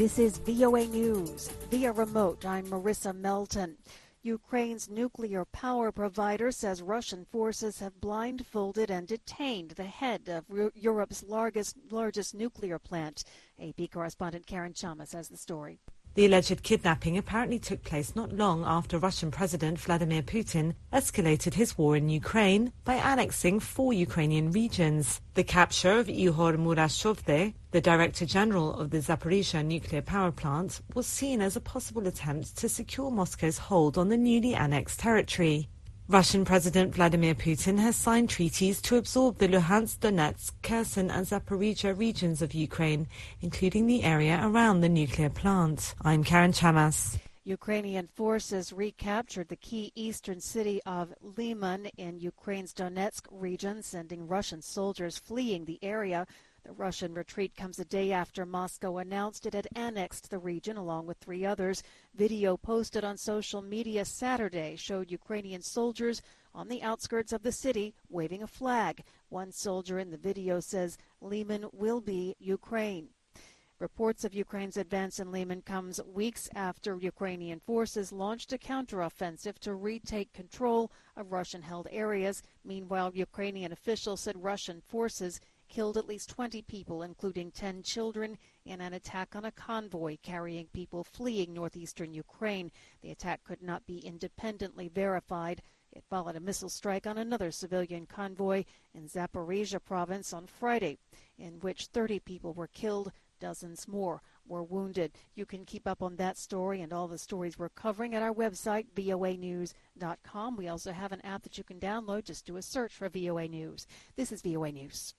This is VOA News. Via remote, I'm Marissa Melton. Ukraine's nuclear power provider says Russian forces have blindfolded and detained the head of Europe's largest nuclear plant. AP correspondent Karen Chamas has the story. The alleged kidnapping apparently took place not long after Russian President Vladimir Putin escalated his war in Ukraine by annexing 4 Ukrainian regions. The capture of Ihor Murashov, the Director General of the Zaporizhzhia nuclear power plant, was seen as a possible attempt to secure Moscow's hold on the newly annexed territory. Russian President Vladimir Putin has signed treaties to absorb the Luhansk, Donetsk, Kherson and Zaporizhzhia regions of Ukraine, including the area around the nuclear plant. I'm Karen Chamas. Ukrainian forces recaptured the key eastern city of Lyman in Ukraine's Donetsk region, sending Russian soldiers fleeing the area. The Russian retreat comes a day after Moscow announced it had annexed the region along with 3 others. Video posted on social media Saturday showed Ukrainian soldiers on the outskirts of the city waving a flag. One soldier in the video says, "Lyman will be Ukraine." Reports of Ukraine's advance in Lyman comes weeks after Ukrainian forces launched a counteroffensive to retake control of Russian-held areas. Meanwhile, Ukrainian officials said Russian forces killed at least 20 people, including 10 children, in an attack on a convoy carrying people fleeing northeastern Ukraine. The attack could not be independently verified. It followed a missile strike on another civilian convoy in Zaporizhzhia province on Friday, in which 30 people were killed. Dozens more were wounded. You can keep up on that story and all the stories we're covering at our website, voanews.com. We also have an app that you can download. Just do a search for VOA News. This is VOA News.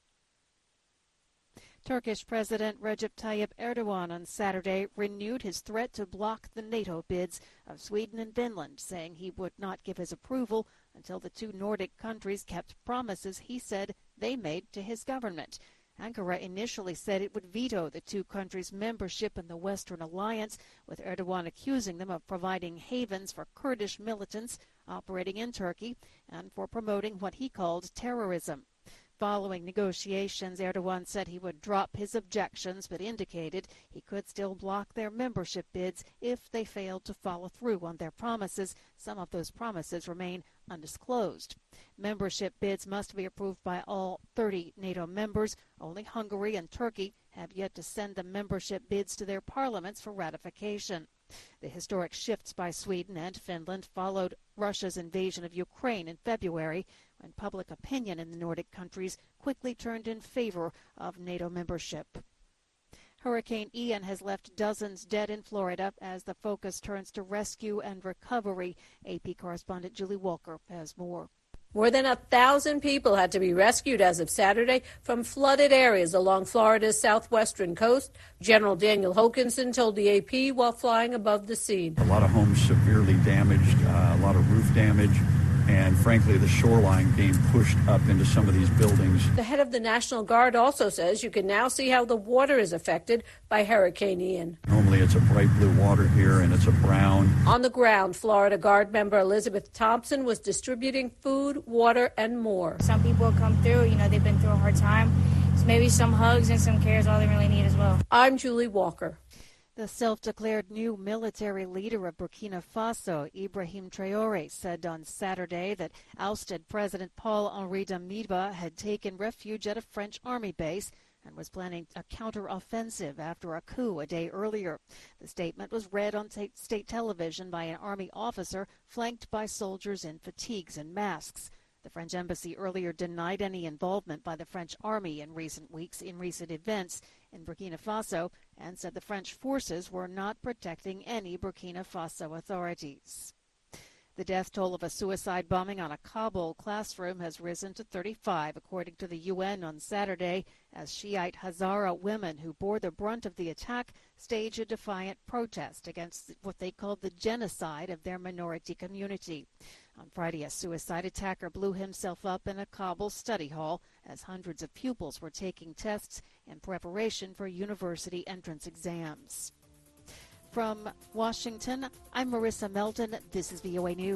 Turkish President Recep Tayyip Erdogan on Saturday renewed his threat to block the NATO bids of Sweden and Finland, saying he would not give his approval until the 2 Nordic countries kept promises he said they made to his government. Ankara initially said it would veto the 2 countries' membership in the Western Alliance, with Erdogan accusing them of providing havens for Kurdish militants operating in Turkey and for promoting what he called terrorism. Following negotiations, Erdogan said he would drop his objections, but indicated he could still block their membership bids if they failed to follow through on their promises. Some of those promises remain undisclosed. Membership bids must be approved by all 30 NATO members. Only Hungary and Turkey have yet to send the membership bids to their parliaments for ratification. The historic shifts by Sweden and Finland followed Russia's invasion of Ukraine in February, when public opinion in the Nordic countries quickly turned in favor of NATO membership. Hurricane Ian has left dozens dead in Florida as the focus turns to rescue and recovery. AP correspondent Julie Walker has more. More than 1,000 people had to be rescued as of Saturday from flooded areas along Florida's southwestern coast. General Daniel Hokanson told the AP while flying above the scene. A lot of homes severely damaged, a lot of roof damage, and frankly, the shoreline being pushed up into some of these buildings. The head of the National Guard also says you can now see how the water is affected by Hurricane Ian. Normally it's a bright blue water here, and it's a brown. On the ground, Florida Guard member Elizabeth Thompson was distributing food, water, and more. Some people come through, they've been through a hard time. So maybe some hugs and some care is all they really need as well. I'm Julie Walker. The self-declared new military leader of Burkina Faso, Ibrahim Traoré, said on Saturday that ousted President Paul-Henri Damiba had taken refuge at a French army base and was planning a counter-offensive after a coup a day earlier. The statement was read on state television by an army officer flanked by soldiers in fatigues and masks. The French embassy earlier denied any involvement by the French army in recent weeks in recent events in Burkina Faso and said the French forces were not protecting any Burkina Faso authorities. The death toll of a suicide bombing on a Kabul classroom has risen to 35, according to the UN on Saturday, as Shiite Hazara women who bore the brunt of the attack staged a defiant protest against what they called the genocide of their minority community. On Friday, a suicide attacker blew himself up in a Kabul study hall as hundreds of pupils were taking tests in preparation for university entrance exams. From Washington, I'm Marissa Melton. This is VOA News.